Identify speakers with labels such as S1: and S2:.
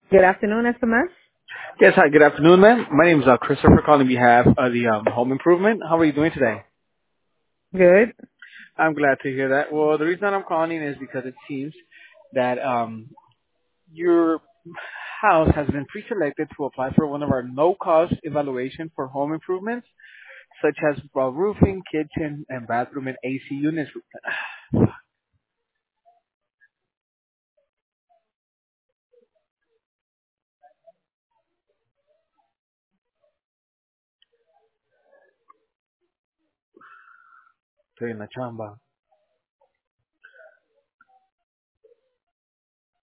S1: Good afternoon, SMS.
S2: Yes, hi, good afternoon, ma'am. My name is Christopher calling on behalf of the home improvement. How are you doing today?
S1: Good.
S2: I'm glad to hear that. Well, the reason that I'm calling in is because it seems that your house has been pre-selected to apply for one of our no-cost evaluation for home improvements, such as roofing, kitchen, and bathroom and AC units. Estoy en la chamba.